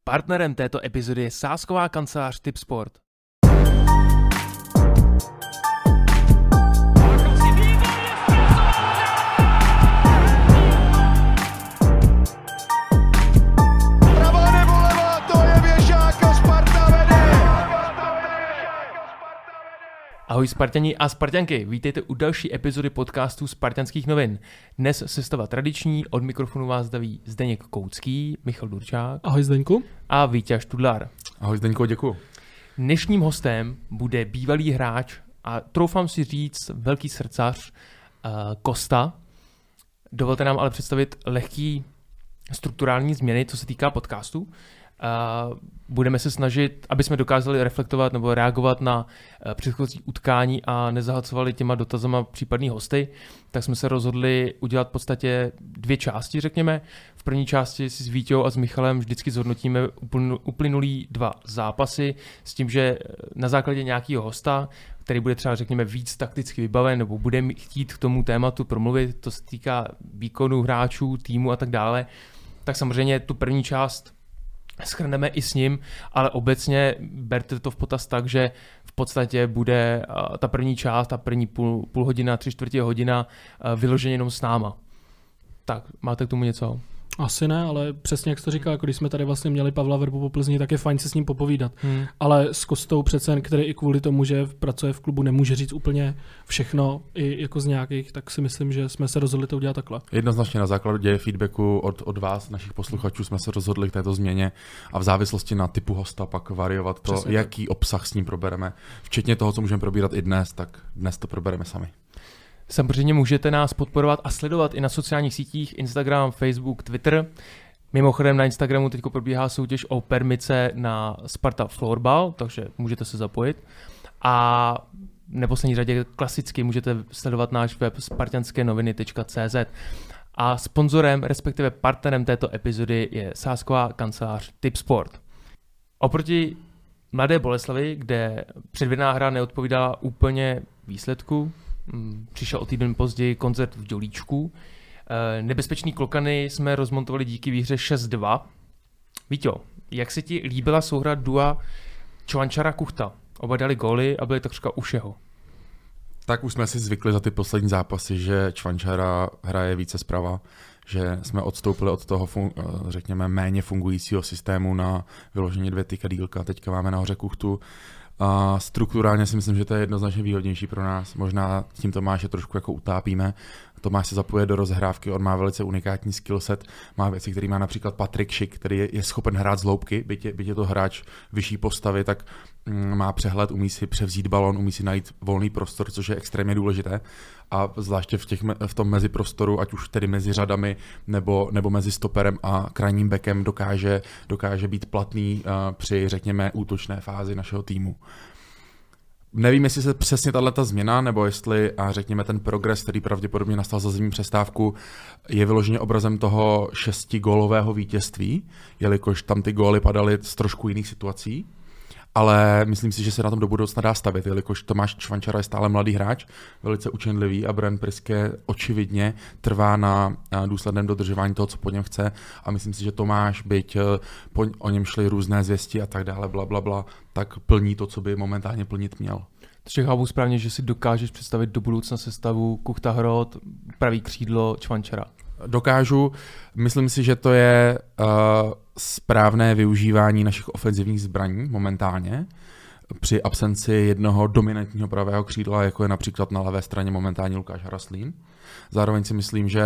Partnerem této epizody je sázková kancelář Tipsport. Ahoj Sparťani a Sparťanky, vítejte u další epizody podcastu Spartanských novin. Dnes sestava tradiční, od mikrofonu vás zdraví Zdeněk Koucký, Michal Durčák. Ahoj Zdeňku. A Vítěz Tudlar. Ahoj Zdeňko, děkuju. Dnešním hostem bude bývalý hráč a troufám si říct velký srdcař Kosta. Dovolte nám ale představit lehký strukturální změny, co se týká podcastu. Budeme se snažit, aby jsme dokázali reflektovat nebo reagovat na předchozí utkání a nezahlcovali těma dotazama případný hosty, tak jsme se rozhodli udělat v podstatě dvě části, řekněme. V první části si s Vítěou a s Michalem vždycky zhodnotíme uplynulý dva zápasy s tím, že na základě nějakého hosta, který bude třeba, řekněme, víc takticky vybaven nebo bude chtít k tomu tématu promluvit, to se týká výkonu hráčů, týmu a tak dále, tak samozřejmě tu první část shrneme i s ním, ale obecně berte to v potaz tak, že v podstatě bude ta první část, ta první půl hodina, 3/4 hodina vyloženě jenom s náma. Tak, máte k tomu něco? Asi ne, ale přesně jak jsi to říkal, jako když jsme tady vlastně měli Pavla Verbu po Plzni, tak je fajn se s ním popovídat. Ale s Kostou přece, který i kvůli tomu, že pracuje v klubu, nemůže říct úplně všechno, i jako z nějakých, tak si myslím, že jsme se rozhodli to udělat takhle. Jednoznačně na základě feedbacku od vás, našich posluchačů, jsme se rozhodli k této změně a v závislosti na typu hosta pak variovat to, přesně jaký obsah s ním probereme. Včetně toho, co můžeme probírat i dnes, tak dnes to probereme sami. Samozřejmě můžete nás podporovat a sledovat i na sociálních sítích Instagram, Facebook, Twitter. Mimochodem na Instagramu teď probíhá soutěž o permice na Sparta Floorball, takže můžete se zapojit. A v neposlední řadě klasicky můžete sledovat náš web spartanskenoviny.cz. A sponzorem, respektive partnerem této epizody je sázková kancelář Tipsport. Oproti Mladé Boleslavi, kde předvědná hra neodpovídala úplně výsledku, přišel o týden později koncert v Dělíčku. Nebezpečný klokany jsme rozmontovali díky výhře 6-2. Víťo, jak se ti líbila souhra dua Čvančara-Kuchta? Oba dali góly a byli takřka u všeho. Tak už jsme si zvykli za ty poslední zápasy, že Čvančara hraje více zprava, že jsme odstoupili od toho, řekněme, méně fungujícího systému na vyložení 2 tykadýlka. Teďka máme nahoře Kuchtu. A strukturálně si myslím, že to je jednoznačně výhodnější pro nás. Možná tím Tomáše trošku jako utápíme. Tomáš se zapojuje do rozhrávky, on má velice unikátní skillset, má věci, který má například Patrik Šik, který je schopen hrát z loupky, byť je to hráč vyšší postavy, tak má přehled, umí si převzít balon, umí si najít volný prostor, což je extrémně důležité. A zvláště v tom meziprostoru, ať už tedy mezi řadami nebo mezi stoperem a krajním bekem dokáže být platný při, řekněme, útočné fázi našeho týmu. Nevím, jestli se přesně tato změna, nebo jestli, a řekněme, ten progres, který pravděpodobně nastal za zimní přestávku, je vyloženě obrazem toho 6gólového vítězství, jelikož tam ty góly padaly z trošku jiných situací. Ale myslím si, že se na tom do budoucna dá stavět, jelikož Tomáš Čvančara je stále mladý hráč, velice učenlivý a Brian Priske očividně trvá na důsledném dodržování toho, co po něm chce. A myslím si, že Tomáš, byť o něm šly různé zvěsti a tak dále, blablabla, tak plní to, co by momentálně plnit měl. Takže chápu správně, že si dokážeš představit do budoucna sestavu Kuchta Hrot, pravý křídlo Čvančara. Dokážu. Myslím si, že to je správné využívání našich ofenzivních zbraní momentálně při absenci jednoho dominantního pravého křídla, jako je například na levé straně momentálně Lukáš Haraslín. Zároveň si myslím, že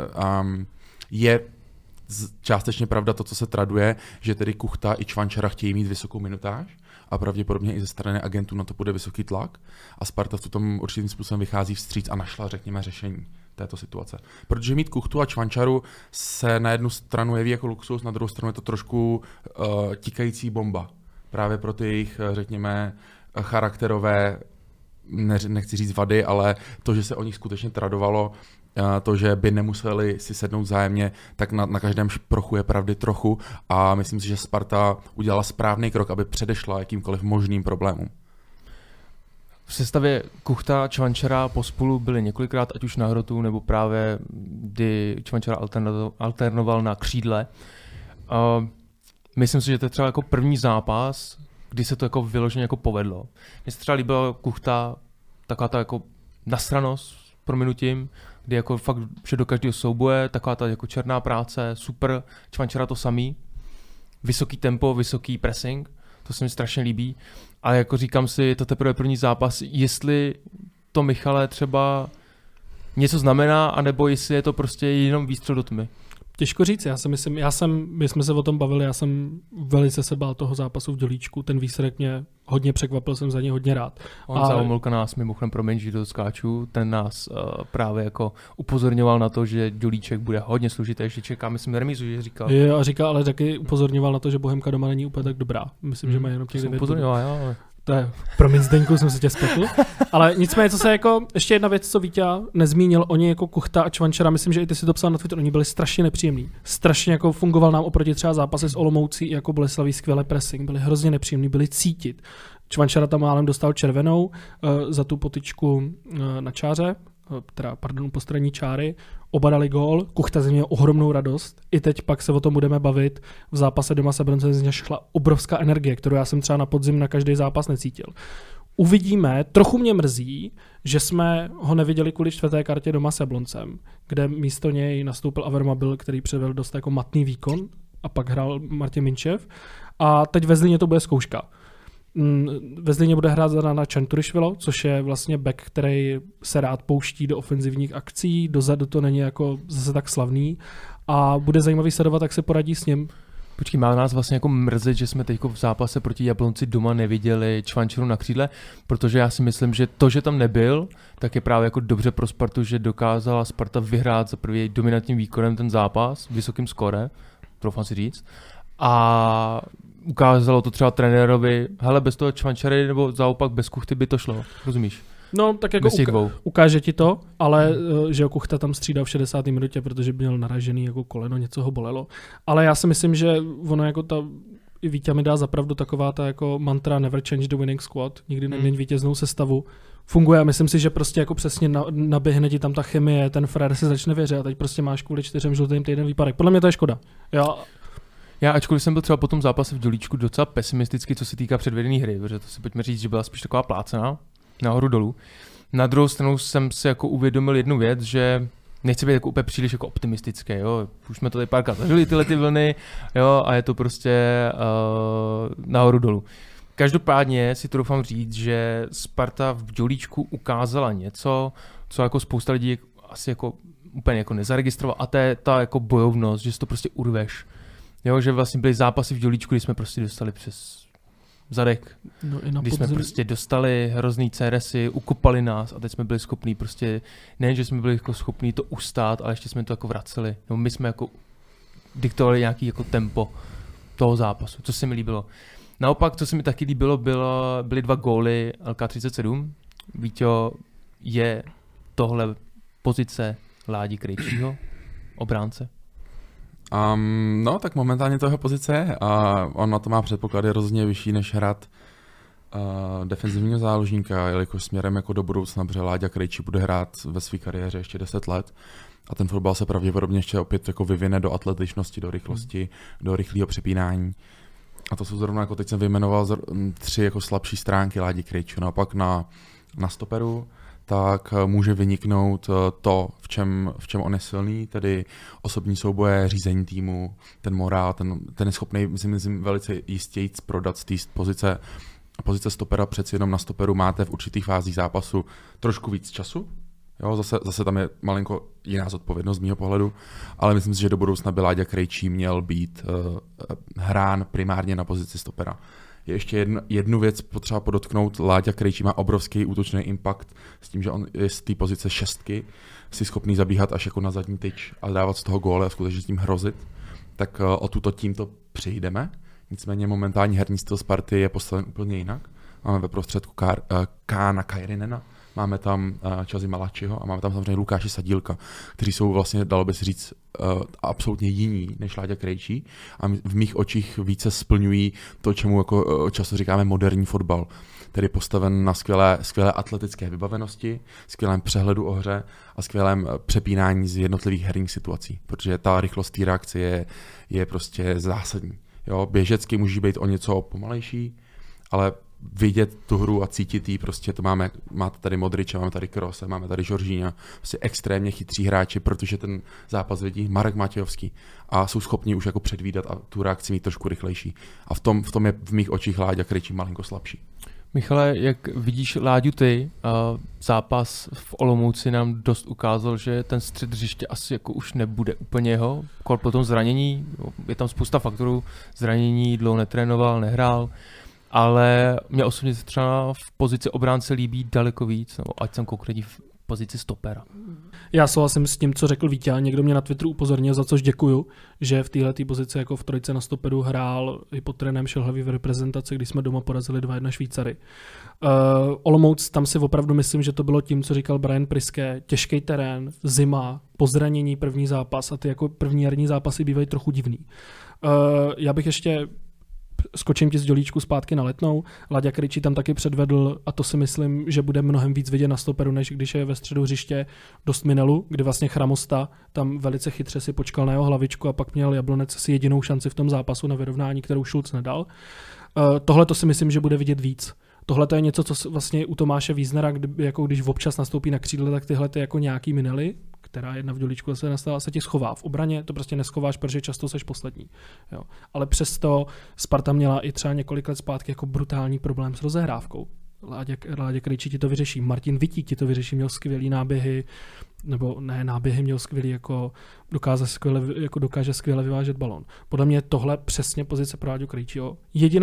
je částečně pravda to, co se traduje, že tedy Kuchta i Čvančara chtějí mít vysokou minutáž a pravděpodobně i ze strany agentů na to bude vysoký tlak a Sparta v tom určitým způsobem vychází vstříc a našla, řekněme, řešení této situace. Protože mít Kuchtu a Čvančaru se na jednu stranu jeví jako luxus, na druhou stranu je to trošku tikající bomba. Právě pro ty jejich, řekněme, charakterové, nechci říct vady, ale to, že se o nich skutečně tradovalo, to, že by nemuseli si sednout vzájemně, tak na každém šprochu je pravdy trochu a myslím si, že Sparta udělala správný krok, aby předešla jakýmkoliv možným problémům. V sestavě Kuchta, Čvančara pospolu byli několikrát, ať už na hrotu, nebo právě kdy Čvančara alternoval na křídle. myslím si, že to je třeba jako první zápas, kdy se to jako vyloženě jako povedlo. Mně se třeba líbila Kuchta, taková ta jako nasranost s prominutím, kdy jako fakt vše do každého souboje, taková ta jako černá práce, super, Čvančara to samý, vysoký tempo, vysoký pressing, to se mi strašně líbí, ale jako říkám si, to teprve my zápas, jestli to Michale třeba něco znamená, anebo jestli je to prostě jenom výstřel do tmy. Těžko říct, my jsme se o tom bavili, já jsem velice se bál toho zápasu v Dělíčku, ten výsledek mě hodně překvapil, jsem za něj hodně rád. On za Homolka nás mimochodem, promiň, že to skáču, ten nás právě jako upozorňoval na to, že Dělíček bude hodně složitý, ještě čeká, myslím, remízu, že říkal. Jo, a říkal, ale taky upozorňoval na to, že Bohemka doma není úplně tak dobrá. Myslím, že má jenom těch 9. Upozorňoval, jo, ale... To je, promiň Zdeňku, jsem se tě spletl. Ale nicméně, co se jako, ještě jedna věc, co Vítě nezmínil, oni jako Kuchta a Čvančara, myslím, že i ty si to psal na Twitter, oni byli strašně nepříjemní. Strašně jako fungoval nám oproti třeba zápasy s Olomoucí, jako Boleslaví skvělé pressing, byli hrozně nepříjemní, byli cítit. Čvančara tam málem dostal červenou za tu potyčku na čáře, po straně čáry, oba dali gól, Kuchta z něj měl ohromnou radost. I teď pak se o tom budeme bavit. V zápase doma s Jabloncem z něj šla obrovská energie, kterou já jsem třeba na podzim na každý zápas necítil. Uvidíme, trochu mě mrzí, že jsme ho neviděli kvůli 4. kartě doma s Jabloncem, kde místo něj nastoupil Avermabil, který předvedl dost jako matný výkon a pak hrál Martin Minčev. A teď ve Zlíně to bude zkouška. Ve Zlíně bude hrát na Čanturišvilo, což je vlastně back, který se rád pouští do ofenzivních akcí, dozadu to není jako zase tak slavný a bude zajímavý sledovat, jak se poradí s ním. Počkej, má nás vlastně jako mrzet, že jsme teď v zápase proti Jablonci doma neviděli Čvančaru na křídle, protože já si myslím, že to, že tam nebyl, tak je právě jako dobře pro Spartu, že dokázala Sparta vyhrát za první dominantním výkonem ten zápas, vysokým skóre, troufám si říct. A ukázalo to třeba trenérovi, hele, bez toho Čvančary nebo zaopak bez Kuchty by to šlo, rozumíš? No, tak jako ukáže ti to, ale že Kuchta tam střídal v 60. minutě, protože měl naražený jako koleno, něco ho bolelo. Ale já si myslím, že ono jako i Vítě mi dá zapravdu taková ta jako mantra never change the winning squad, nikdy neměň vítěznou sestavu. Funguje a myslím si, že prostě jako přesně naběhne ti tam ta chemie, ten frér si začne věřit a teď prostě máš kvůli 4 žlutým týden výpadek. Podle mě to je škoda. Já ačkoliv jsem byl třeba po tom zápase v Dělíčku docela pesimistický, co se týká předvedené hry, protože to si pojďme říct, že byla spíš taková plácená, nahoru dolů. Na druhou stranu jsem si jako uvědomil jednu věc, že nechci být jako úplně příliš jako optimistický, jo. Už jsme to tady párkrát zažili tyhle ty vlny, jo, a je to prostě nahoru dolů. Každopádně si to doufám říct, že Sparta v Dělíčku ukázala něco, co jako spousta lidí asi jako úplně jako nezaregistrovala, a to je ta jako bojovnost, že si to prostě urveš. Jo, že vlastně byly zápasy v Dělíčku, kdy jsme prostě dostali přes zadek, kdy jsme prostě dostali hrozný CRSy, ukopali nás a teď jsme byli schopní prostě, nejen, že jsme byli jako schopní to ustát, ale ještě jsme to jako vraceli. No, my jsme jako diktovali nějaký jako tempo toho zápasu, co se mi líbilo. Naopak, co se mi taky líbilo, byly 2 góly LK37. Víťo, je tohle pozice Ládi Krejčího, obránce? No, tak momentálně to jeho pozice je a on na to má předpoklady rozhodně vyšší, než hrát defenzivního záložníka, jelikož směrem jako do budoucna, protože Láďa Krejčí bude hrát ve své kariéře ještě 10 let a ten fotbal se pravděpodobně ještě opět jako vyvine do atletičnosti, do rychlosti, do rychlého přepínání. A to jsou zrovna, jako teď jsem vyjmenoval 3 jako slabší stránky Ládi Krejčího. Naopak na stoperu tak může vyniknout to, v čem on je silný, tedy osobní souboje, řízení týmu, ten morál, ten je schopný, myslím, velice jistě prodat z té pozice stopera. Přeci jenom na stoperu máte v určitých fázích zápasu trošku víc času. Jo, zase tam je malinko jiná zodpovědnost z mýho pohledu, ale myslím si, že do budoucna by Láďa Krejčí měl být hrán primárně na pozici stopera. Je ještě jednu věc potřeba podotknout. Láďa Krejčí má obrovský útočný impact s tím, že on je z té pozice 6 si schopný zabíhat až jako na zadní tyč a dávat z toho góly a skutečně s tím hrozit. Tak o tuto tímto přijdeme. Nicméně momentální herní styl Sparty je postaven úplně jinak. Máme ve prostředku Kána Kajrinena, máme tam Čazi Malačiho a máme tam samozřejmě Lukáše Sadílka, kteří jsou vlastně, dalo by se říct, absolutně jiní než Láďa Krejčí a v mých očích více splňují to, čemu jako často říkáme moderní fotbal, tedy postaven na skvělé atletické vybavenosti, skvělém přehledu o hře a skvělém přepínání z jednotlivých herních situací, protože ta rychlost té reakce je prostě zásadní. Jo, běžecky může být o něco pomalejší, ale vidět tu hru a cítit jí, prostě to máte tady Modriče, máme tady Kroose, máme tady Jorginha, prostě extrémně chytří hráči, protože ten zápas vidí Marek Matějovský a jsou schopni už jako předvídat a tu reakci mít trošku rychlejší. A v tom je v mých očích Láďa Krejčí malinko slabší. Michale, jak vidíš Láďu ty, zápas v Olomouci nám dost ukázal, že ten střed hřiště asi jako už nebude úplně jeho, po tom zranění, je tam spousta faktorů, zranění, dlouho netrénoval, nehrál, ale mě osobně se třeba v pozici obránce líbí daleko víc, nebo ať jsem konkrétní v pozici stopera. Já souhlasím s tím, co řekl Vítě. Někdo mě na Twitteru upozornil, za což děkuju, že v této pozici jako v trojce na stoperu hrál i pod trénem Šelhavý v reprezentaci, když jsme doma porazili 2-1 Švýcary. Olomouc, tam si opravdu myslím, že to bylo tím, co říkal Brian Priske. Těžký terén, zima, pozranění, první zápas a ty jako první jarní zápasy bývají trochu divný. Já bych ještě skočím ti z dělíčku zpátky na Letnou. Láďa Krejčí tam taky předvedl a to si myslím, že bude mnohem víc vidět na stoperu, než když je ve středu hřiště dost Minelu, kdy vlastně Chramosta tam velice chytře si počkal na jeho hlavičku a pak měl Jablonec si jedinou šanci v tom zápasu na vyrovnání, kterou Šulc nedal. Tohle to si myslím, že bude vidět víc. Tohle to je něco, co vlastně u Tomáše Wiesnera, jako když občas nastoupí na křídle, tak tyhle ty jako nějaký Minely, která jedna v dělíčku se nastala, se ti schová. V obraně to prostě neschováš, protože často seš poslední. Jo. Ale přesto Sparta měla i třeba několik let zpátky jako brutální problém s rozehrávkou. Láďa Krejčí ti to vyřeší, Martin Vitík ti to vyřeší, měl skvělý náběhy, nebo ne náběhy, měl skvělý, jako dokáže skvěle vyvážet balon. Podle mě tohle přesně pozice pro Láďu Krejčího.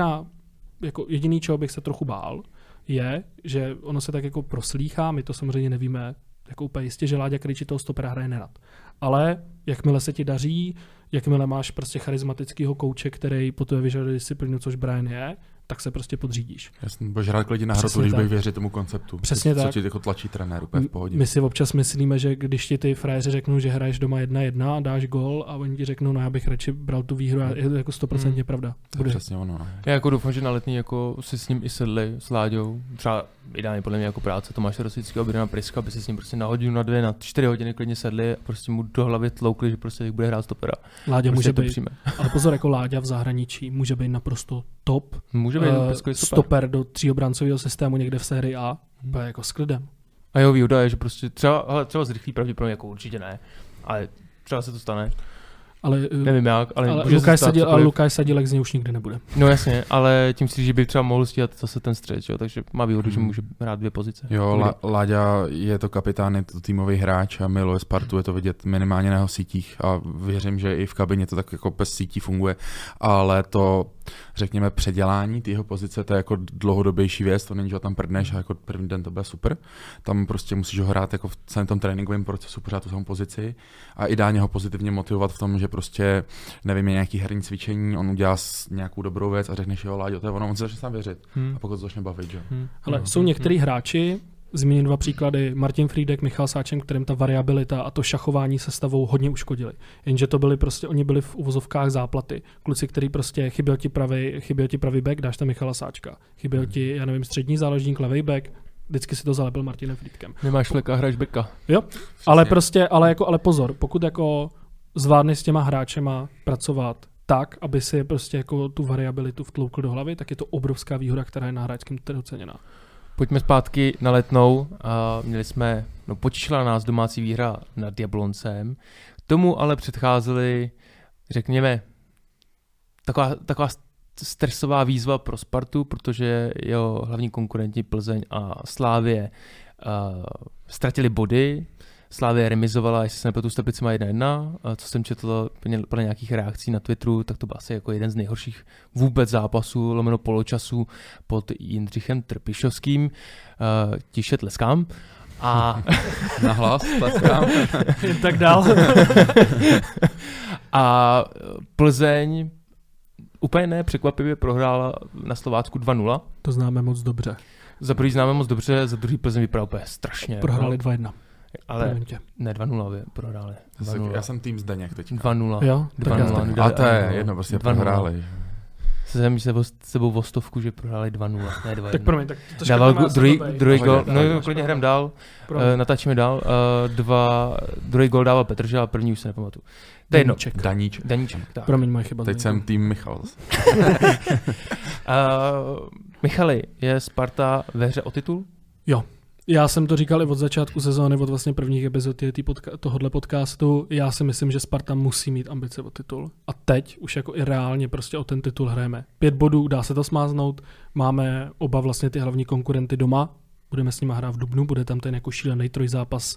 Jediný, čeho bych se trochu bál, je, že ono se tak jako proslýchá, my to samozřejmě nevíme jako úplně jistě, že Láďa Krejčí toho stopera hraje nerad. Ale jakmile se ti daří, jakmile máš prostě charismatického kouče, který po tebe vyžaduje disciplínu, což Brian je, tak se prostě podřídíš. Jasně, budeš hrát klidně na hrotu, když budeš věřit tomu konceptu. Přesně tak. Co ti jako tlačí trenér, úplně v pohodě. My si občas myslíme, že když ti ty frajeři řeknou, že hraješ doma 1-1, dáš gól a oni ti řeknou, no já bych radši bral tu výhru a je to jako 100% pravda. To je přesně ono. No. Já jako doufám, že na Letný jako si s ním i sedli s Láďou. Třeba ideálně podle mě jako práce Tomáše Rosického, Briana Priska, aby si s ním prostě na hodinu, na 2, na 4 hodiny klidně sedli a prostě mu do hlavy tloukli, že prostě bude hrát stopera. Láďa prostě může být, ale pozor, jako Láďa v zahraničí může být naprosto top. Může být stoper do tříobrancového systému někde v sérii A, jako s klidem. A jeho výhoda je, že prostě třeba z rychlý pravděpodobně jako určitě ne, ale třeba se to stane. Ale, nevím jak, ale Lukáš Sadílek z něj už nikdy nebude. No jasně, ale tím si, že by třeba mohl stíhat zase ten střed, jo? Takže má výhodu, že může hrát 2 pozice. Jo, Láďa je to kapitán, je to týmový hráč a miluje Spartu, je to vidět minimálně na jeho sítích a věřím, že i v kabině to tak jako bez sítí funguje, ale to, řekněme, předělání té jeho pozice, to je jako dlouhodobější věc, to není, že ho tam prdneš a jako první den to bude super. Tam prostě musíš ho hrát jako v celém tom tréninkovém procesu pořád tu samou pozici a ideálně ho pozitivně motivovat v tom, že prostě nevím, je nějaký herní cvičení, on udělá nějakou dobrou věc a řekneš, jo, Láďo, to je ono, on se začne sám věřit. A pokud to začne bavit, že? Ale jsou některý hráči, zmíním 2 příklady, Martin Frýdek, Michal Sáčen, kterým ta variabilita a to šachování sestavou hodně uškodili. Jenže to byli prostě, oni byli v uvozovkách záplaty. Kluci, který prostě chyběl ti pravý back, dáš tam Michala Sáčka. Chyběl ti, já nevím, střední záložník, levý back, vždycky si to zalepil Martinem Frýdkem. Nemáš fleka, hraješ backa. Jo, ale pozor, pokud jako zvládneš s těma hráčema pracovat tak, aby si prostě jako tu variabilitu vtloukl do hlavy, tak je to obrovská výhoda, která je na hráčském trhu ceněná. Pojďme zpátky na Letnou. Měli jsme, potěšila nás domácí výhra nad Jabloncem. Tomu ale předcházely, řekněme, taková stresová výzva pro Spartu, protože jeho hlavní konkurenti Plzeň a Slavie ztratili body. Slavie remizovala, jestli se nepletu, s Teplicema 1-1. Co jsem četl podle nějakých reakcí na Twitteru, tak to byl asi jako jeden z nejhorších vůbec zápasů, lomeno poločasu pod Jindřichem Trpišovským. Tiše tleskám. A nahlas tleskám. Tak dál. A Plzeň úplně nepřekvapivě prohrála na Slovácku 2-0. To známe moc dobře. Za první známe moc dobře, za druhý Plzeň vypadá úplně strašně. Prohráli 2-1. Ale ne, 2-0 prohráli. 2-0. Já jsem tým Zdeněk teďka. 2-0. Jo? 2-0. A to je jedno, prostě prohráli. jsem se sebou o 100, že prohráli 2-0, ne 2-1. Tak promiň, tak to dával druhý gol, no klidně hrem dál, natáčíme dál, druhý gol dával Petržel a první už se nepamatuju. To je jedno. Daníček, tak. Promiň, moje chyba. Teď jsem tým Michal. Michali, je Sparta ve hře o titul? Jo. Já jsem to říkal i od začátku sezóny, od vlastně prvních epizod tohohle podcastu. Já si myslím, že Sparta musí mít ambice o titul. A teď už jako i reálně prostě o ten titul hrajeme. 5 bodů, dá se to smáznout. Máme oba vlastně ty hlavní konkurenty doma. Budeme s nimi hrát v dubnu, bude tam ten jako šílený trojzápas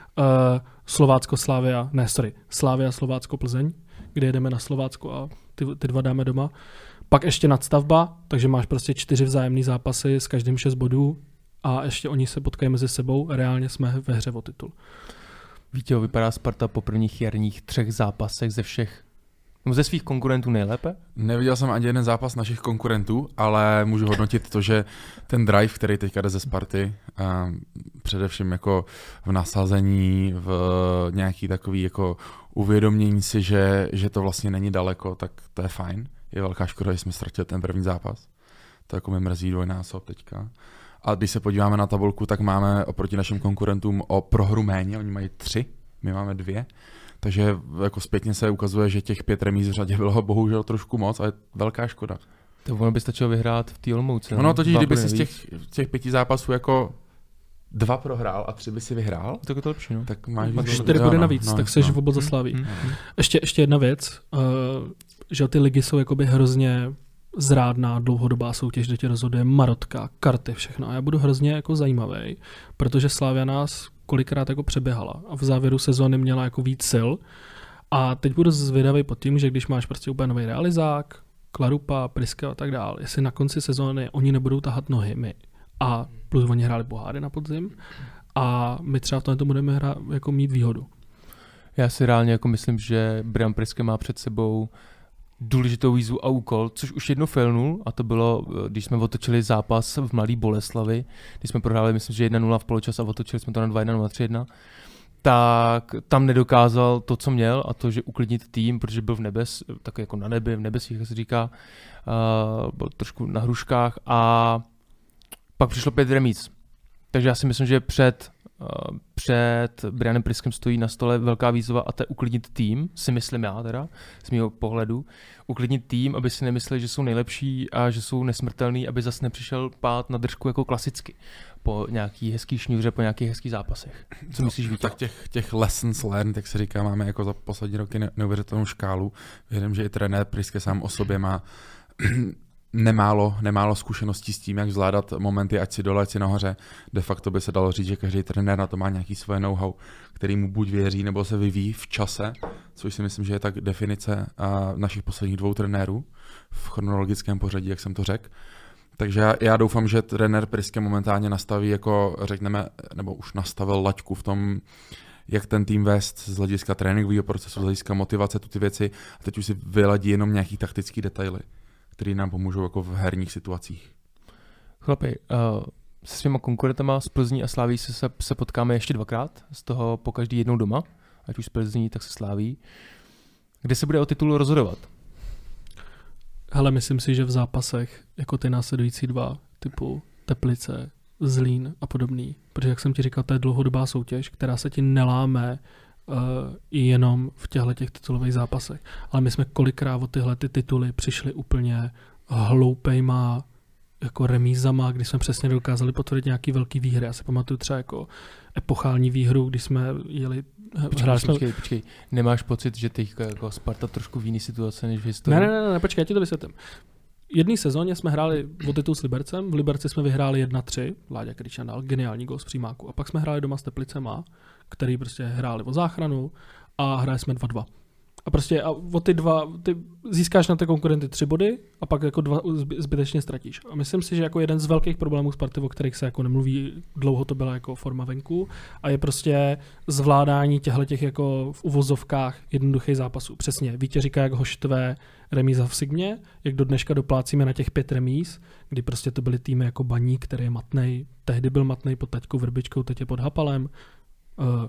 Slavia, Slovácko, Plzeň, kde jedeme na Slovácko a ty 2 dáme doma. Pak ještě nadstavba, takže máš prostě 4 vzájemný zápasy, s každým 6 bodů. A ještě oni se potkají mezi sebou, reálně jsme ve hře o titul. Víte, vypadá Sparta po prvních jarních 3 zápasech ze svých konkurentů nejlépe? Neviděl jsem ani jeden zápas našich konkurentů, ale můžu hodnotit to, že ten drive, který teďka jde ze Sparty, především jako v nasazení, v nějaký takový jako uvědomění si, že to vlastně není daleko, tak to je fajn. Je velká škoda, že jsme ztratili ten první zápas. To jako mi mrzí dvojnásob teďka. A když se podíváme na tabulku, tak máme oproti našim konkurentům o prohru méně, oni mají 3, my máme 2. Takže jako zpětně se ukazuje, že těch 5 remíz v řadě bylo bohužel trošku moc, ale velká škoda. To ono by stačilo vyhrát v té Olomouci. Ono totiž, kdyby si z těch 5 zápasů jako 2 prohrál a 3 by si vyhrál, tak je to lepší, no. Tak máš 4 body navíc, tak seš v obod za Slaví. Ještě jedna věc, že ty ligy jsou jakoby hrozně zrádná dlouhodobá soutěž, kde tě rozhoduje marotka, karty, všechno. A já budu hrozně jako zajímavý, protože Slavia nás kolikrát jako přeběhala a v závěru sezóny měla jako víc sil. A teď budu zvědavý pod tím, že když máš prostě úplně nový realizák, Klarupa, Priska a tak dále, jestli na konci sezóny oni nebudou tahat nohy my. A plus oni hráli poháry na podzim a my třeba v tomto budeme jako mít výhodu. Já si reálně jako myslím, že Brian Priske má před sebou důležitou výzvu a úkol, což už jednou failnul, a to bylo, když jsme otočili zápas v Mladý Boleslavi, když jsme prohráli, myslím, že 1-0 v poločas a otočili jsme to na 2-1, 3-1, tak tam nedokázal to, co měl, a to, že uklidnit tým, protože byl tak jako na nebi, v nebesích, jak se říká, byl trošku na hruškách a pak přišlo 5 remíz. Takže já si myslím, že před Brianem Priskem stojí na stole velká výzva a to je uklidnit tým, si myslím já teda, z mého pohledu. Uklidnit tým, aby si nemysleli, že jsou nejlepší a že jsou nesmrtelný, aby zase nepřišel pát na držku jako klasicky po nějaký hezký šňůře, po nějakých hezkých zápasech. Co myslíš, Víťo? Tak těch lessons learned, jak se říká, máme jako za poslední roky neuvěřitelnou škálu. Věřím, že i trenér Priske sám o sobě má nemálo zkušeností s tím, jak zvládat momenty, ať si dole, ať si nahoře. De facto by se dalo říct, že každý trenér na to má nějaký svoje know-how, který mu buď věří, nebo se vyvíjí v čase, což si myslím, že je tak definice našich posledních 2 trenérů v chronologickém pořadí, jak jsem to řekl. Takže já doufám, že trenér Priske momentálně nastaví, jako řekneme, nebo už nastavil laťku v tom, jak ten tým vést z hlediska tréninkového procesu, z hlediska motivace, ty věci. A teď už si vyladí jenom nějaký taktický detaily, které nám pomůžou jako v herních situacích. Chlapi, se svýma konkurentama z Plzní a Slaví se potkáme ještě 2krát, z toho po každý jednou doma, ať už z Plzní, tak se Slaví. Kde se bude o titul rozhodovat? Hele, myslím si, že v zápasech jako ty následující 2, typu Teplice, Zlín a podobný, protože jak jsem ti říkal, to je dlouhodobá soutěž, která se ti neláme i jenom v těch titulových zápasech. Ale my jsme kolikrát o tyhle ty tituly přišli úplně hloupejma jako remízama, kdy jsme přesně dokázali potvrdit nějaký velký výhry. Já si pamatuju třeba jako epochální výhru, když jsme jeli... Počkej. Nemáš pocit, že teď jako Sparta trošku v jiný situace než v historii? Ne, počkej, já ti to vysvětlím. Jedné sezóně jsme hráli o titul s Libercem, v Liberci jsme vyhráli 1-3, Láďa Kryčan dal geniální gól z přímáku. A pak jsme hráli doma s Teplicema, který prostě hráli o záchranu a hráli jsme 2-2. A prostě o ty 2, ty získáš na ty konkurenty 3 body a pak jako 2 zbytečně ztratíš. A myslím si, že jako jeden z velkých problémů Sparty, o kterých se jako nemluví, dlouho to byla jako forma venku a je prostě zvládání těchto jako v uvozovkách jednoduchých zápasů. Přesně, Vítě říká, jak ho štve remíza v Sigmě, jak do dneška doplácíme na těch 5 remíz, kdy prostě to byly týmy jako Baník, který je matnej, tehdy byl matnej pod Taťkou Vrbičkou, teď je pod Hapalem.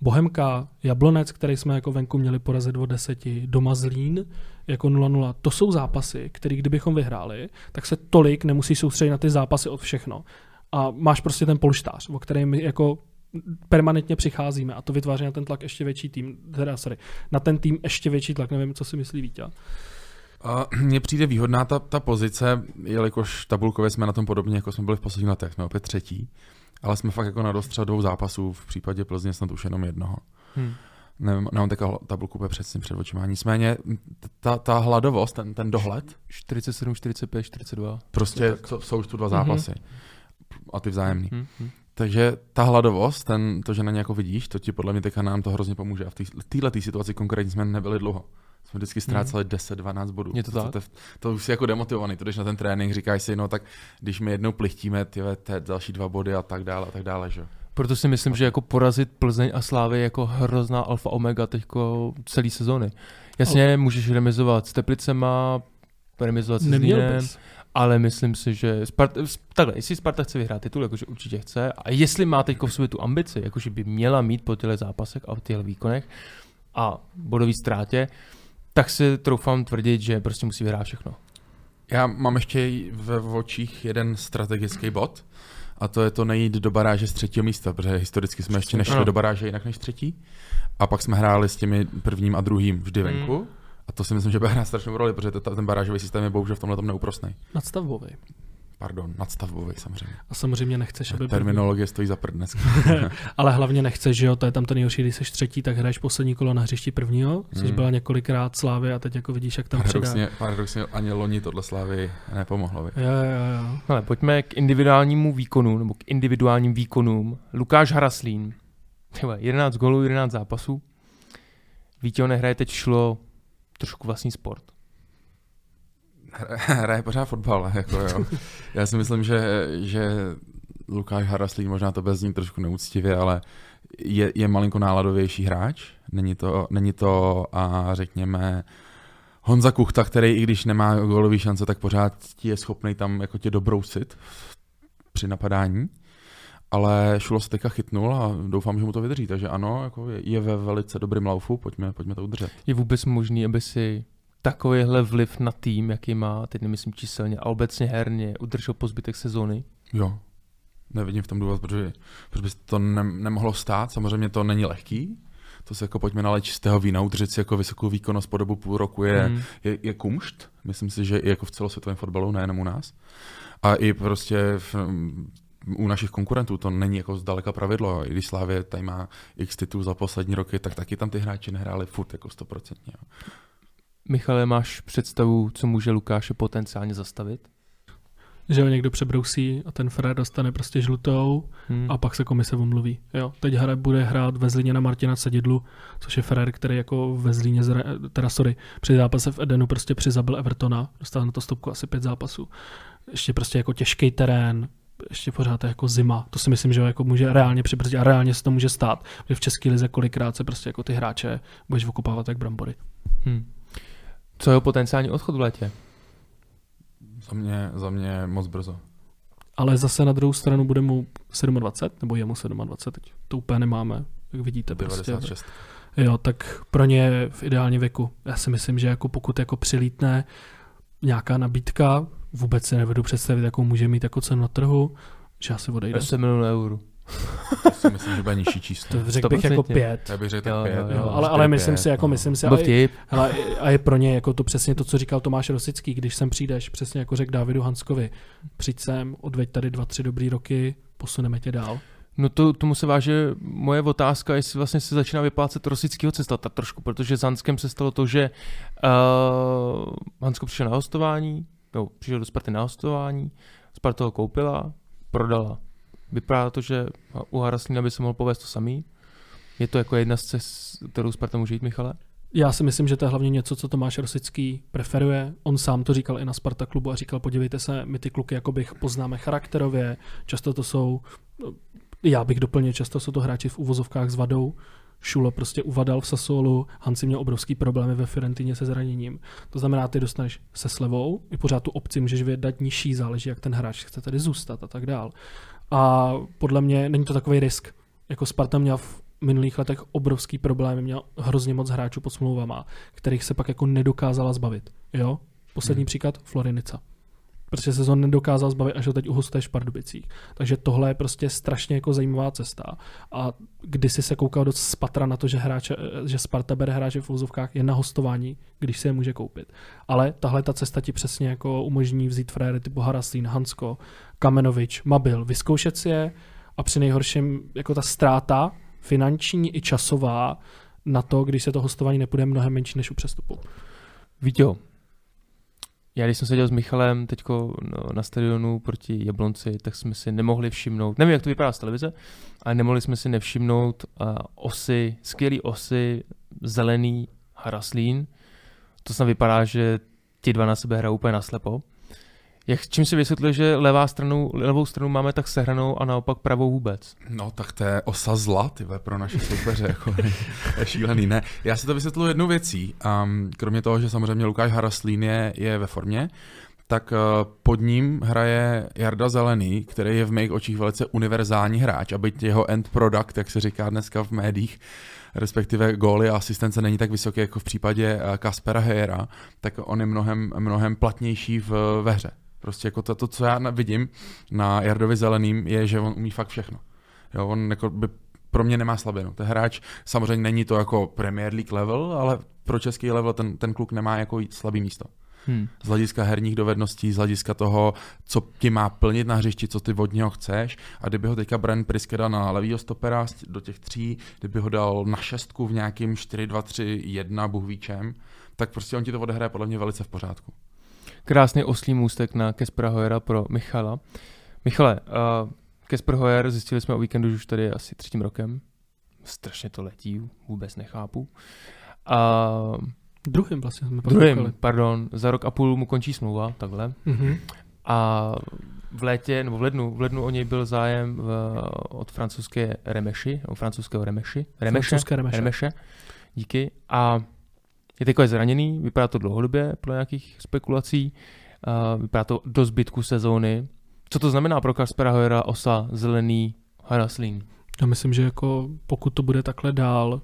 Bohemka, Jablonec, který jsme jako venku měli porazit o 10, doma Zlín jako 0-0. To jsou zápasy, které kdybychom vyhráli, tak se tolik nemusí soustředit na ty zápasy od všechno. A máš prostě ten polštář, o kterém my jako permanentně přicházíme a to vytváří na ten tlak ještě větší tým, na ten tým ještě větší tlak, nevím, co si myslí Víťa. Mně přijde výhodná ta pozice, jelikož tabulkově jsme na tom podobně, jako jsme byli v posledních letech, jsme opět třetí, ale jsme fakt jako na dostřel 2 zápasů, v případě Plzně snad už jenom 1. Nemám takovou tabulku před očima. Nicméně ta hladovost, ten dohled. 47, 45, 42. Prostě jsou už tu 2 zápasy. A ty vzájemný. Takže ta hladovost, to, že na ně jako vidíš, to ti podle mě teďka nám to hrozně pomůže. A v této situaci konkrétně jsme nebyli dlouho. Jsme vždycky ztráceli 10-12 bodů. Je to tak? To už jsi jako demotivovaný. To jdeš na ten trénink, říkáš si, no tak když my jednou plichtíme další 2 body a tak dále, že? Proto si myslím, že jako porazit Plzeň a Slávy je jako hrozná alfa omega teďko celý sezóny. Jasně, můžeš remizovat s Teplicema, remizovat se Zlínem, ale myslím si, že takhle, jestli Sparta chce vyhrát titul, jakože určitě chce, a jestli má teďko v sobě tu ambici, jakože by měla mít po těchto zápasech a v těchto výkonech a bodový ztrátě, tak si troufám tvrdit, že prostě musí vyhrát všechno. Já mám ještě ve očích jeden strategický bod, a to je to nejít do baráže z 3. místa, protože historicky jsme ještě nešli do baráže jinak než 3. A pak jsme hráli s těmi 1. a 2. vždy venku. A to si myslím, že bude hrát strašnou roli, protože ten barážový systém je bohužel v tomhle tom neúprosnej. Nadstavbový samozřejmě. A samozřejmě nechceš, aby terminologie stojí za prd dneska. Ale hlavně nechceš, že jo, to je tam ten nejhorší, když jsi 3, tak hraješ poslední kolo na hřišti 1. Což byla několikrát Slávy a teď jako vidíš, jak tam Paradoxně ani loni tohle Slávy nepomohlo. Jo. Ale pojďme k individuálnímu výkonu, nebo k individuálním výkonům. Lukáš Haraslín. 11 gólů, 11 zápasů. Vítěho nehraje teď šlo trošku vlastní sport. Hraje pořád fotbal, jako jo. Já si myslím, že Lukáš Haraslín, možná to bez ní trošku neúctivě, ale je malinko náladovější hráč. Není to a řekněme Honza Kuchta, který i když nemá gólový šance, tak pořád ti je schopný tam jako tě dobrousit při napadání. Ale Šulo se teďka chytnul a doufám, že mu to vydrží. Takže ano, jako je ve velice dobrým laufu, pojďme to udržet. Je vůbec možný, aby si takovýhle vliv na tým, jaký má, teď nemyslím číselně, a obecně herně, udržel po zbytek sezóny? Jo, nevidím v tom důvod, protože by to nemohlo stát. Samozřejmě to není lehký. To se jako pojďme nalít čistého vína, udržet si jako vysokou výkonnost po dobu půl roku je kumšt. Myslím si, že i jako v celosvětovém fotbalu, nejenom u nás. A i prostě u našich konkurentů to není jako zdaleka pravidlo. I když Slavie tady má x titulů za poslední roky, tak taky tam ty hráči nehráli furt jako 100%. Jo. Michale, máš představu, co může Lukáše potenciálně zastavit? Že ho někdo přebrousí a ten Fred dostane prostě žlutou a pak se komise omluví. Jo, teď bude hrát ve Zlíně na Martina Sedidlu, což je Ferrer, který jako ve Zlíně, při zápase v Edenu prostě přizabil Evertona, dostal na to stopku asi 5 zápasů. Ještě prostě jako těžký terén, ještě pořád jako zima. To si myslím, že jako může reálně přibrzdit a reálně se to může stát, že v české lize kolikrát se prostě jako ty hráče budeš okupávat jak brambory. Co je jeho potenciální odchod v létě? Za mě moc brzo. Ale zase na druhou stranu bude mu 27, nebo je mu 27, teď to úplně nemáme, jak vidíte. 96. Prostě. Jo, tak pro ně v ideálním věku. Já si myslím, že jako pokud jako přilítne nějaká nabídka, vůbec si nevedu představit, jakou může mít jako cenu na trhu, že asi odejde. 10 milionů eur. To si myslím, že bude nižší číslo. To řekl bych jako 5. Já bych řekl tak 5. Ale myslím si, a je pro ně jako to přesně to, co říkal Tomáš Rosický, když sem přijdeš, přesně jako řekl Dávidu Hanskovi, přijď sem, odveď tady 2-3 dobrý roky, posuneme tě dál. No tomu se váže moje otázka, jestli vlastně se začíná vyplácet Rosickýho cesta tak trošku, protože s Hanskem se stalo to, že Hansko přišel na hostování, přišel do Sparty na hostování, Sparta ho koupila, prodala. Vypadá to, že u Haraslína by se mohl povést to samý. Je to jako jedna z cest, kterou Sparta může jít, Michale? Já si myslím, že to je hlavně něco, co Tomáš Rosický preferuje. On sám to říkal i na Sparta klubu a říkal, podívejte se, my ty kluky jakoby poznáme charakterově, často to jsou, já bych doplnil, často jsou to hráči v uvozovkách s vadou. Šulo prostě uvadal v Sassuolu, Hansi měl obrovský problémy ve Fiorentině se zraněním. To znamená, ty dostaneš se slevou, i pořád tu opci můžeš vydat nižší, záleží, jak ten hráč chce tady zůstat a tak dál. A podle mě není to takový risk. Jako Sparta měla minulých letech obrovský problém, měl hrozně moc hráčů pod smlouvama, kterých se pak jako nedokázala zbavit. Jo? Poslední příklad, Florinica. Protože se to nedokázal zbavit, až ho teď uhostuje v Pardubicích. Takže tohle je prostě strašně jako zajímavá cesta. A kdysi se koukal dost z patra na to, že Sparta bere hráče v úzovkách jen na hostování, když se je může koupit. Ale tahle ta cesta ti přesně jako umožní vzít frajery typu Haraslín, Hansko, Kamenovič, Mabil, vyzkoušet si je a při nejhorším jako ta ztráta finanční i časová na to, když se to hostování nepůjde mnohem menší než u přestupu. Víťo, já když jsem seděl s Michalem teďko na stadionu proti Jablonci, tak jsme si nemohli všimnout, nevím, jak to vypadá z televize, ale nemohli jsme si nevšimnout skvělý osy, zelený Haraslín. To snad vypadá, že ti dva na sebe hrajou úplně naslepo. Čím si vysvětluje, že levou stranu máme tak sehranou a naopak pravou vůbec? No tak to je osa zla, pro naše soupeře, jako je šílený. Ne, já si to vysvětluji jednou věcí. Kromě toho, že samozřejmě Lukáš Haraslín je ve formě, tak pod ním hraje Jarda Zelený, který je v mých očích velice univerzální hráč, a byť jeho end product, jak se říká dneska v médiích, respektive góly a asistence není tak vysoký jako v případě Kaspera Hejera, tak on je mnohem platnější ve hře. Prostě jako to, co já vidím na Jardovi Zeleným, je, že on umí fakt všechno. Jo, on jako by pro mě nemá slabinu. Ten hráč samozřejmě není to jako Premier League level, ale pro český level ten kluk nemá jako slabý místo. Z hlediska herních dovedností, z hlediska toho, co ti má plnit na hřišti, co ty od něho chceš. A kdyby ho teďka Brian Priske dal na levýho stopera do těch 3, kdyby ho dal na 6 v nějakým 4-2-3-1 Bůh ví čem, tak prostě on ti to odehraje podle mě velice v pořádku. Krásný oslý můstek na Kaspera Hojera pro Michala. Michale, Kasper Hojer, zjistili jsme o víkendu, že už tady je asi 3. rokem. Strašně to letí, vůbec nechápu. Druhým vlastně jsme pardon, za rok a půl mu končí smlouva, takhle. Mm-hmm. A v létě, nebo v lednu o něj byl zájem od francouzského Remeše. Díky. A je teď zraněný, vypadá to dlouhodobě podle nějakých spekulací, vypadá to do zbytku sezóny. Co to znamená pro Kaspera Hojera, osa, zelený, Haraslín? Já myslím, že jako pokud to bude takhle dál,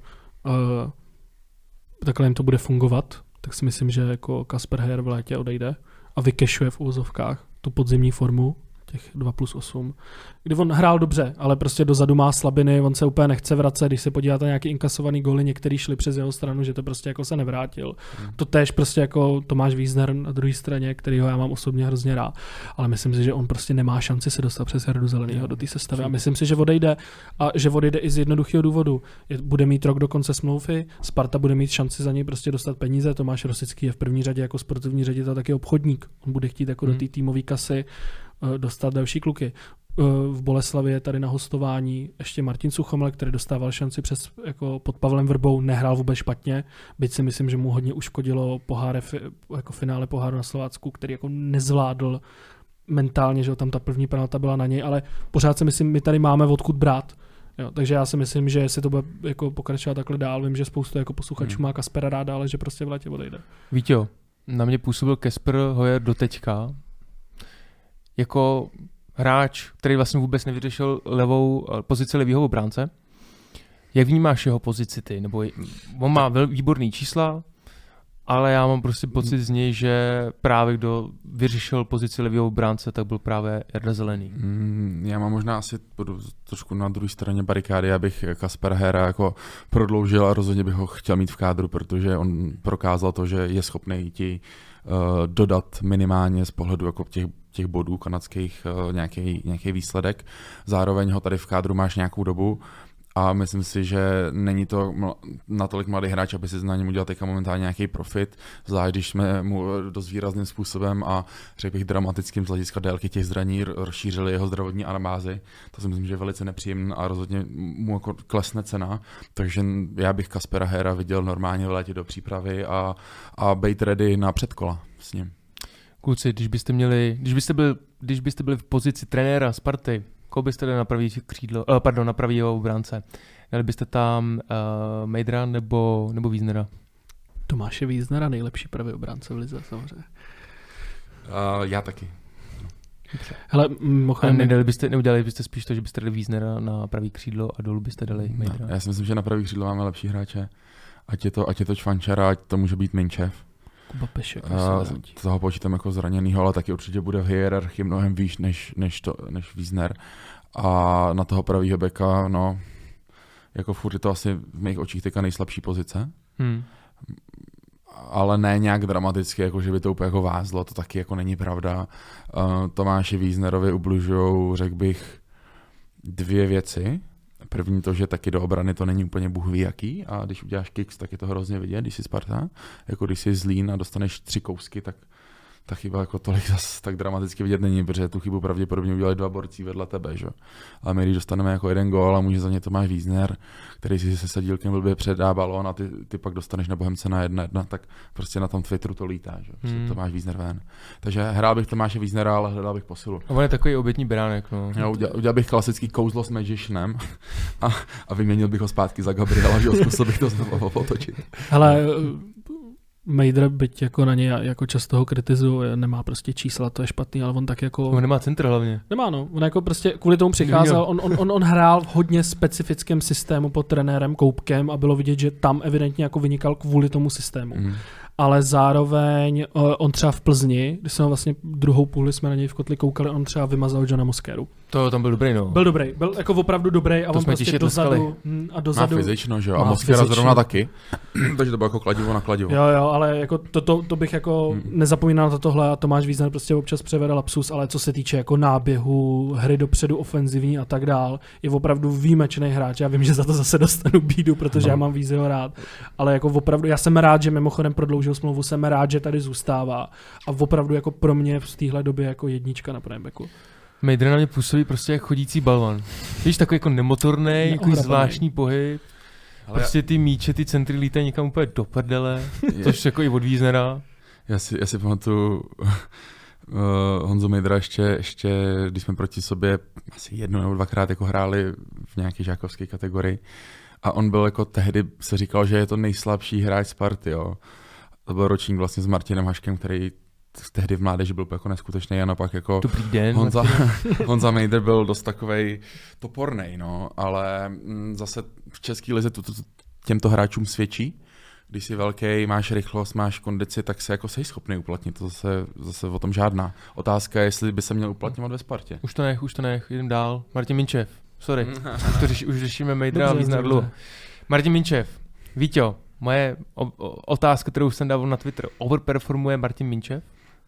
takhle jim to bude fungovat, tak si myslím, že jako Kasper Hojer v létě odejde a vykešuje v úvozovkách tu podzimní formu, těch 2+8, kdy on hrál dobře, ale prostě dozadu má slabiny, on se úplně nechce vracet, když se podíváte na nějaký inkasovaný góly, některý šli přes jeho stranu, že to prostě jako se nevrátil. To též prostě jako Tomáš Wiesner na druhé straně, kterýho já mám osobně hrozně rád, ale myslím si, že on prostě nemá šanci se dostat přes Jardu Zelenýho do té sestavy a myslím si, že odejde a že odejde i z jednoduchého důvodu. Bude mít rok do konce smlouvy, Sparta bude mít šanci za něj prostě dostat peníze, Tomáš Rosický je v první řadě jako sportovní ředitel taky obchodník. On bude chtít jako do té týmové kasy dostat další kluky. V Boleslavi je tady na hostování ještě Martin Suchomel, který dostával šanci jako pod Pavlem Vrbou, nehrál vůbec špatně, byť si myslím, že mu hodně uškodilo jako finále poháru na Slovácku, který jako nezvládl mentálně, že tam ta první penalta byla na něj, ale pořád si myslím, my tady máme odkud brát. Jo, takže já si myslím, že jestli to bude jako pokračovat takhle dál, vím, že spoustu jako posluchačů má Kaspera ráda, ale že prostě v létě odejde. Víťo, na mě působil Kasper Hojer doteďka jako hráč, který vlastně vůbec nevyřešil pozici levýho obránce. Jak vnímáš jeho pozici ty? Nebo on má výborný čísla, ale já mám prostě pocit z něj, že právě kdo vyřešil pozici levýho obránce, tak byl právě Jarda Zelený. Já mám možná asi trošku na druhé straně barikády, abych Kaspera Hojera jako prodloužil a rozhodně bych ho chtěl mít v kádru, protože on prokázal to, že je schopný ti dodat minimálně z pohledu jako těch bodů kanadských nějaký výsledek. Zároveň ho tady v kádru máš nějakou dobu a myslím si, že není to natolik mladý hráč, aby si na něm udělal teďka momentálně nějaký profit, zvlášť když jsme mu dost výrazným způsobem a řekl bych dramatickým z hlediska délky těch zraní rozšířili jeho zdravotní anabázy. To si myslím, že je velice nepříjemné a rozhodně mu jako klesne cena, takže já bych Kaspera Hojera viděl normálně v létě do přípravy a být ready na předkola s ním. Kluci, když byste byli v pozici trenéra Sparty, koho byste dali na pravý křídlo, na pravýho obránce? Dali byste tam Mejdra nebo Wiesnera? Tomáše Wiesnera, nejlepší pravý obránce v lize, samozřejmě. Já taky. Hele, neudělali byste spíš to, že byste dali Wiesnera na pravý křídlo a dolů byste dali Mejdra? Já si myslím, že na pravý křídlo máme lepší hráče. Ať je to Čvančara, ať to může být Minčev. Kuba Pešek. Toho počítám jako zraněnýho, ale taky určitě bude v hierarchii mnohem výš než Wiesner. A na toho pravýho beka, no, jako furt je to asi v mých očích teďka nejslabší pozice. Ale ne nějak dramaticky, jako že by to úplně jako vázlo, to taky jako není pravda. Tomáši Wiesnerovi ublužujou, řekl bych, 2 věci. První to, že taky do obrany to není úplně bůh ví jaký a když uděláš kicks, tak je to hrozně vidět, když jsi Sparta. Jako když jsi Zlín a dostaneš 3 kousky, tak ta chyba jako tolik zase tak dramaticky vidět není, protože tu chybu pravděpodobně udělali 2 borci vedle tebe, že? Ale my když dostaneme jako 1 gól a může za ně Tomáš Wiesner, který si se sadílkem blbě předá balón a ty pak dostaneš na Bohemce na 1-1, tak prostě na tom Twitteru to lítá, že? Prostě Tomáš Wiesner ven. Takže hrál bych Tomáše Wiesnera, ale hledal bych posilu. On je takový obětní beránek, no. Já udělal bych klasický kouzlo s Magicianem a vyměnil bych ho zpátky za Gabriela, že zkusil bych to znovu otočit. Hele, Mejdr, byť jako na něj jako často ho kritizuju, nemá prostě čísla, to je špatný, ale on tak jako... On nemá centr hlavně. Nemá, no. On jako prostě kvůli tomu přicházel, on hrál v hodně specifickém systému pod trenérem Koupkem a bylo vidět, že tam evidentně jako vynikal kvůli tomu systému. Ale zároveň on třeba v Plzni, když jsme vlastně druhou půli jsme na něj v kotli koukali, on třeba vymazal Johna Mosqueru. To tam byl dobrý, no. Byl dobrý, byl jako opravdu dobrý a to on prostě dozadu. Má fyzično, že jo, a Mosquera zrovna taky. Takže to bylo jako kladivo na kladivo. Jo, ale jako to bych jako nezapomínal na tohle a Tomáš Wiesner prostě občas převede lapsus, ale co se týče jako náběhu, hry dopředu ofenzivní a tak dál, je opravdu výjimečný hráč. Já vím, že za to zase dostanu bídu, protože já mám Wiesnera rád, ale jako opravdu já jsem rád, že mimochodem prodloužil smlouvu, jsem rád, že tady zůstává a opravdu jako pro mě v téhle době jako jednička na pravém beku. Mejdr na mě působí prostě jak chodící balvan. Víš, takový jako nemotorný, jako zvláštní pohyb. Ale prostě ty míče, ty centry lítají někam úplně do prdele, což jako i od Wiesnera. Já si pamatuju Honzu Mejdra ještě, když jsme proti sobě asi 1 nebo 2krát jako hráli v nějaké žákovské kategorii a on byl jako tehdy, se říkal, že je to nejslabší hráč Sparty, jo. To byl ročník vlastně s Martinem Haškem, který tehdy v mládeži byl jako neskutečný a napak jako Honza Mejdr byl dost takovej topornej, no, ale zase v české lize těmto hráčům svědčí. Když jsi velký, máš rychlost, máš kondici, tak se jako jsi schopný uplatnit, to zase o tom žádná. Otázka je, jestli by se měl uplatňovat ve Spartě. Už to nech, jdem dál. Martin Minčev, sorry, už řešíme Mejdra a Wiesnera dlouho. Martin Minčev, Víťo, moje otázka, kterou jsem dával na Twitter, overperformuje Martin Minčev?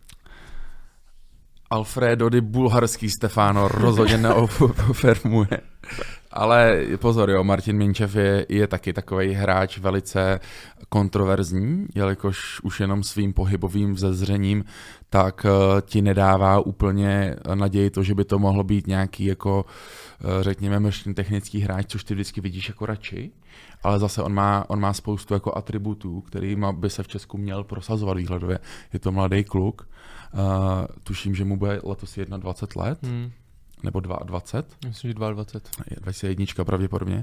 Alfredo di bulharský Stefano rozhodně neofermuje. Ale pozor, jo, Martin Minčev je taky takovej hráč velice kontroverzní, jelikož už jenom svým pohybovým vzezřením tak ti nedává úplně naději to, že by to mohlo být nějaký jako řekněme machine technický hráč, což ty vždycky vidíš jako radši, ale zase on má spoustu jako atributů, kterým by se v Česku měl prosazovat výhledově. Je to mladý kluk, tuším, že mu bude letos 21 let, nebo 22. Myslím, že 22. 21 pravděpodobně.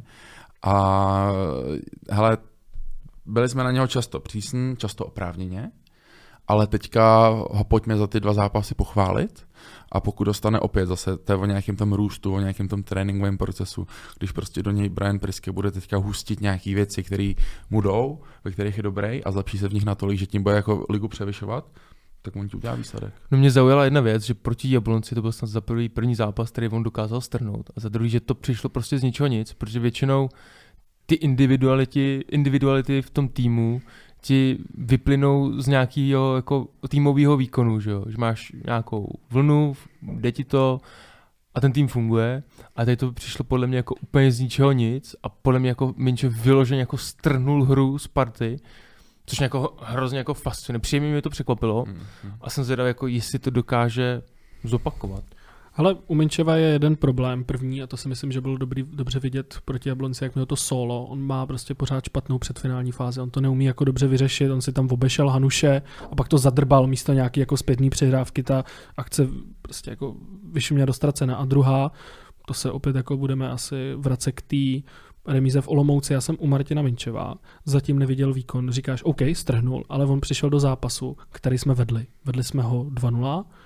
A hele, byli jsme na něho často přísní, často oprávněně, ale teďka ho pojďme za ty 2 zápasy pochválit a pokud dostane opět zase to o nějakém tom růstu, o nějakém tom tréninkovém procesu, když prostě do něj Brian Priske bude teďka hustit nějaký věci, které mu jdou, ve kterých je dobrý a zlepší se v nich natolik, že tím bude jako ligu převyšovat, tak on ti udělá výsledek. No mě zaujala jedna věc, že proti Jablonci to byl snad za první zápas, který on dokázal strhnout a za druhý, že to přišlo prostě z ničeho nic, protože většinou ty individuality v tom týmu ti vyplynou z nějakého jako týmového výkonu, že máš nějakou vlnu, jde ti to a ten tým funguje a tady to přišlo podle mě jako úplně z ničeho nic a podle mě jako Minčev vyloženě jako strhnul hru Sparty, což mě jako hrozně jako fascinuje. Příjemně mě to překvapilo a jsem zvědavý, jako jestli to dokáže zopakovat. Ale u Minčeva je jeden problém první a to si myslím, že bylo dobře vidět proti Jablonci, jak měl to solo. On má prostě pořád špatnou předfinální fázi, on to neumí jako dobře vyřešit, on si tam obešel Hanuše a pak to zadrbal místo nějaký jako zpětný přihrávky, ta akce prostě jako vyšumě dostracena. A druhá, to se opět jako budeme asi vracet k té remíze v Olomouci, já jsem u Martina Minčeva, zatím neviděl výkon, říkáš OK, strhnul, ale on přišel do zápasu, který jsme vedli. Vedli jsme ho 2-0,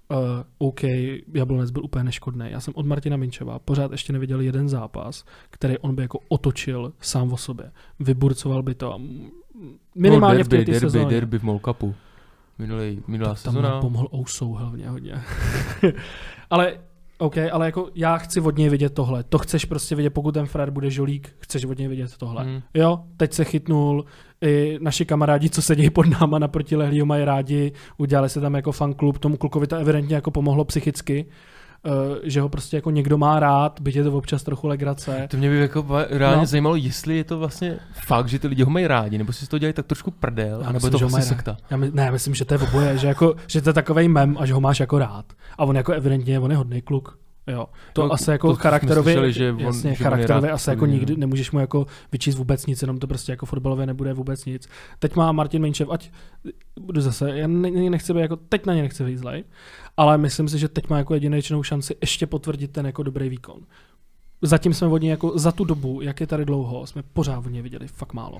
OK, Jablonec byl úplně neškodný. Já jsem od Martina Minčeva pořád ještě neviděl jeden zápas, který on by jako otočil sám o sobě. Vyburcoval by to minimálně v té sezóně. Derby v MOL Cupu. Minulá sezóna. Tam pomohl Ousou hlavně hodně. Ale OK, ale jako já chci od něj vidět tohle. To chceš prostě vidět, pokud ten frér bude žolík, chceš od něj vidět tohle. Jo, teď se chytnul, i naši kamarádi, co sedí pod náma na protilehlýho, mají rádi, udělali se tam jako fanklub, tomu klukovi to evidentně jako pomohlo psychicky, že ho prostě jako někdo má rád, byť je to občas trochu legrace. To mě by jako reálně zajímalo, jestli je to vlastně fakt, že ty lidi ho mají rádi, nebo si to dělají tak trošku prdel, anebo je to vlastně sekta. Myslím, že to je oboje, že to je takovej mem a že ho máš jako rád. A on jako evidentně, on je hodný kluk. Jo, to asi jako charakterově, charakterově asi jako nikdy nemůžeš mu jako vyčíst vůbec nic, jenom to prostě jako fotbalově nebude vůbec nic. Teď má Martin Minčev, ať budu zase, já nechci být jako, teď na ně nechci být zlej, ale myslím si, že teď má jako jedinečnou šanci ještě potvrdit ten jako dobrý výkon. Zatím jsme od něj jako za tu dobu, jak je tady dlouho, jsme pořád od něj viděli fakt málo.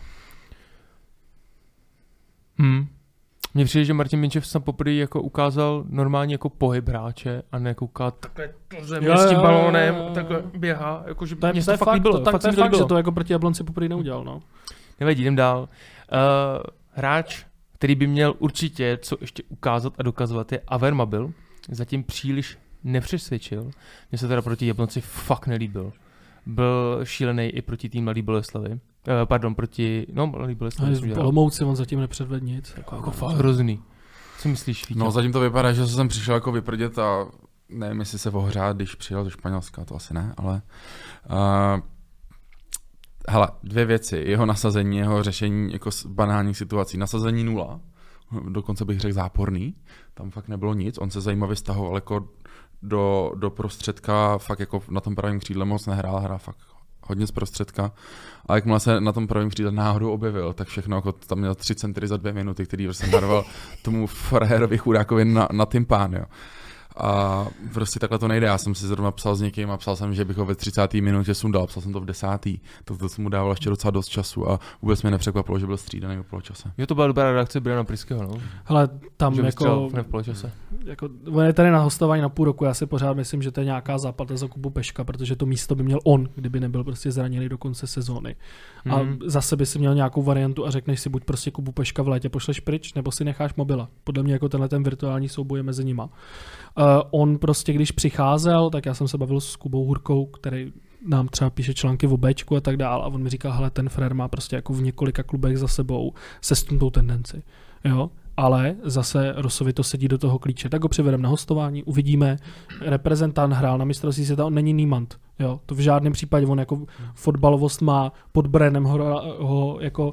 Mně přijde, že Martin Minčev sam poprvé jako ukázal normálně jako pohyb hráče a ne koukat takhle to země s tím balónem, takhle běhá, jakože to je fakt líbilo. To je fakt, že to jako proti Jablonci poprvé neudělal. No. Nevadí, jdem dál. Hráč, který by měl určitě co ještě ukázat a dokazovat, je Avermabil. Zatím příliš nepřesvědčil. Mně se teda proti Jablonci fakt nelíbil. Byl šílený i proti tým Mladý Boleslavi. Proti Mladý Boleslavi. V Olomouci on zatím nepředvedl nic. Jako fakt hrozný. Co myslíš, Vítě? No zatím to vypadá, že jsem přišel jako vyprdět a nevím, jestli se ohřát, když přijel do Španělska, to asi ne, ale hele, dvě věci. Jeho nasazení, jeho řešení jako banálních situací. Nasazení 0, dokonce bych řekl záporný, tam fakt nebylo nic, on se zajímavě stahoval jako do prostředka, fakt jako na tom pravém křídle moc nehrál fakt hodně z prostředka. A jakmile se na tom pravém křídle náhodou objevil, tak všechno, jako tam měl 3 centry za 2 minuty, který jsem daroval tomu frajerovi chudákovi na tympán, jo. A prostě takhle to nejde. Já jsem si zrovna psal s někým a psal jsem, že bych ho ve 30. minutě sundal. Psal jsem to v 10. To jsem mu dával ještě docela dost času a vůbec mě nepřekvapilo, že byl střídaný v poločase. Jo, to byla dobrá reakce Briana Pryského, no. Hele, tam že jako v poločase. Jako on je tady na hostování na půl roku. Já si pořád myslím, že to je nějaká záplata za Kubu Peška, protože to místo by měl on, kdyby nebyl prostě zraněný do konce sezóny. A zase by si měl nějakou variantu a řekneš si buď prostě Kubu Peška v létě pošleš pryč, nebo si necháš Mobila. Podle mě jako tenhle ten virtuální souboj je mezi nima. On prostě, když přicházel, tak já jsem se bavil s Kubou Hurkou, který nám třeba píše články o Bčku a tak dál, a on mi říkal, hele, ten frér má prostě jako v několika klubech za sebou sestupnou tendenci. Jo? Ale zase Rosovi to sedí do toho klíče. Tak ho přivedeme na hostování, uvidíme. Reprezentant hrál na mistrovství světa, on není Niemand. Jo? To v žádném případě, on jako fotbalovost má, pod Brennem ho jako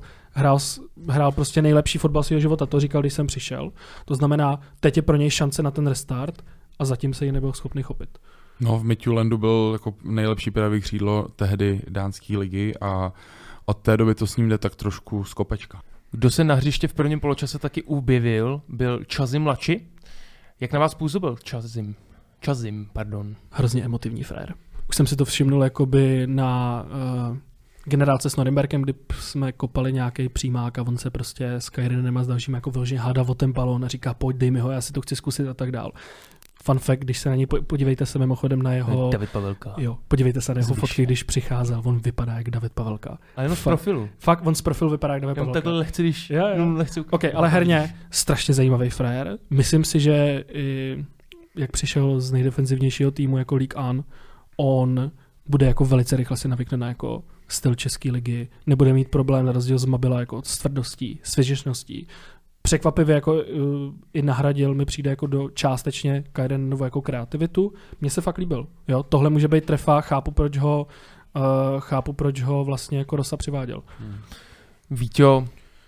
hrál prostě nejlepší fotbal svého života, to říkal, když jsem přišel. To znamená, teď je pro něj šance na ten restart a zatím se ji nebyl schopný chopit. No, v Midtjyllandu byl jako nejlepší pravý křídlo tehdy dánské ligy a od té doby to s ním jde tak trošku z kopečka. Kdo se na hřiště v prvním poločase taky objevil, byl Chazim Lači. Jak na vás působil Chazim, pardon. Hrozně emotivní frér. Už jsem si to všimnul jakoby na generálce s Norimberkem, kdy jsme kopali nějaký přímák a on se prostě s Kairinem a s dalším jako vyloženě hádá o ten balón a říká, pojď, dej mi ho, já si to chci zkusit a tak dál. Fun fact, když se na něj podívejte se mimochodem na jeho... David Pavelka. Jo, podívejte se na jeho fotky, když přicházel, on vypadá jak David Pavelka. A jenom z profilu. Fakt, on z profilu vypadá jak David Pavelka. Takhle lehce, když... Lehce OK, ale herně strašně zajímavý frajer. Myslím si, že jak přišel z nejdefenzivnějšího týmu jako Ligue 1, on bude jako velice rychle si navykne na jako styl české ligy, nebude mít problém na rozdíl z Mobila jako s tvrdostí, s vyžišností. Překvapivě jako i nahradil, mi přijde jako do částečně Kairenovu jako kreativitu. Mně se fakt líbil. Jo? Tohle může být trefa, chápu, proč ho vlastně jako Rosa přiváděl. Víťo,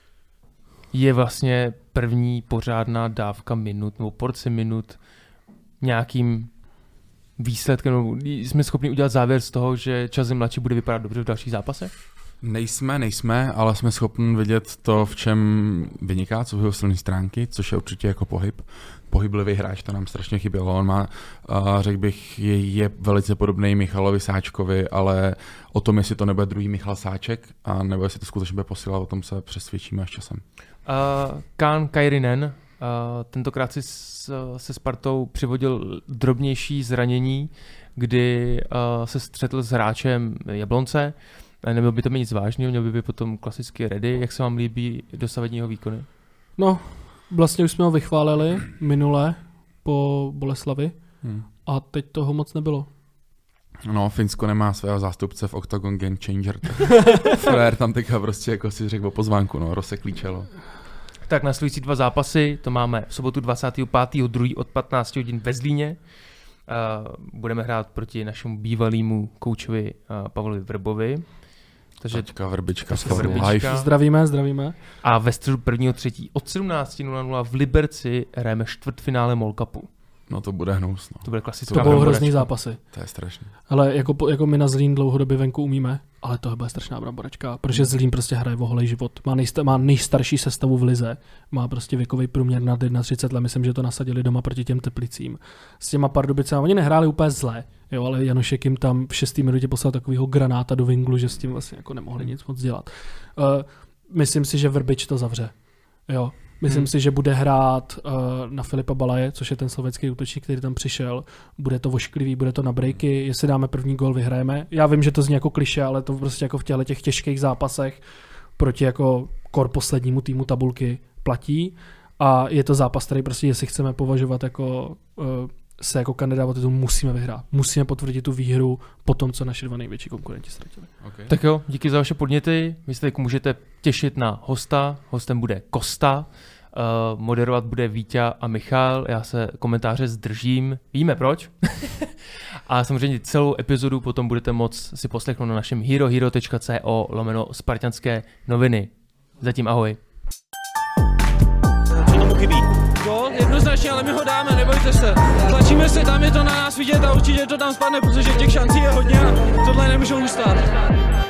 je vlastně první pořádná dávka minut, nebo porce minut nějakým výsledkem, jsme schopni udělat závěr z toho, že Chazim Lači bude vypadat dobře v dalších zápasech? Nejsme, ale jsme schopni vidět to, v čem vyniká, co jsou jeho silné stránky, což je určitě jako pohyb. Pohyblivý hráč, to nám strašně chybělo. On má, řekl bych, je velice podobný Michalovi Sáčkovi, ale o tom, jestli to nebude druhý Michal Sáček, a nebo jestli to skutečně bude posílat, o tom se přesvědčíme až časem. Kaan Kairinen tentokrát si se Spartou přivodil drobnější zranění, kdy se střetl s hráčem Jablonce. Neměl by to mít nic vážného, měl by být potom klasicky ready. Jak se vám líbí dosavadního výkony? No, vlastně už jsme ho vychválili minule po Boleslavi a teď toho moc nebylo. No, Finsko nemá svého zástupce v Octagon Game Changer. Frér tam teďka prostě, jako si řekl o pozvánku, no, rozseklý čelo. Tak následující 2 zápasy, to máme v sobotu 25.2. od 15 hodin ve Zlíně. Budeme hrát proti našemu bývalému koučovi Pavlovi Vrbovi. Takže Vrbička. Zdravíme. A ve středu 1.3. od 17.00 v Liberci hrajeme čtvrtfinále MOL Cupu. No to bude hnus. No. To bude klasická. To budou hrozný zápasy. To je strašný. Ale jako my na Zlín dlouhodobě venku umíme, ale to bude strašná bramboračka, protože Zlín prostě hraje o holej život. Má nejstarší sestavu v lize, má prostě věkový průměr nad 31 let, myslím, že to nasadili doma proti těm Teplicím. S těma Pardubicemi, oni nehráli úplně zle, jo, ale Janošek jim tam v 6. minutě poslal takovýho granáta do vinglu, že s tím vlastně jako nemohli nic moc dělat. Myslím si, že Vrbič to zavře. Jo. Myslím si, že bude hrát na Filipa Balaje, což je ten slovenský útočník, který tam přišel. Bude to ošklivý, bude to na breaky, jestli dáme první gól, vyhrajeme. Já vím, že to zní jako klišé, ale to prostě jako v těch těžkých zápasech proti jako poslednímu týmu tabulky platí. A je to zápas, který prostě, jestli chceme považovat jako se jako kandidát o titul, musíme vyhrát. Musíme potvrdit tu výhru po tom, co naši 2 největší konkurenti ztratili. Okay. Tak jo, díky za vaše podněty. Vy se můžete těšit na hosta. Hostem bude Kosta. Moderovat bude Víťa a Michal. Já se komentáře zdržím. Víme proč. A samozřejmě celou epizodu potom budete moct si poslechnout na našem herohero.co/spartanské noviny. Zatím ahoj. Co tomu chybí? Gól, jednoznačně, ale my ho dáme, nebojte se. Tlačíme se, tam je to na nás vidět a určitě to tam spadne, protože těch šancí je hodně a tohle nemůžou ustát.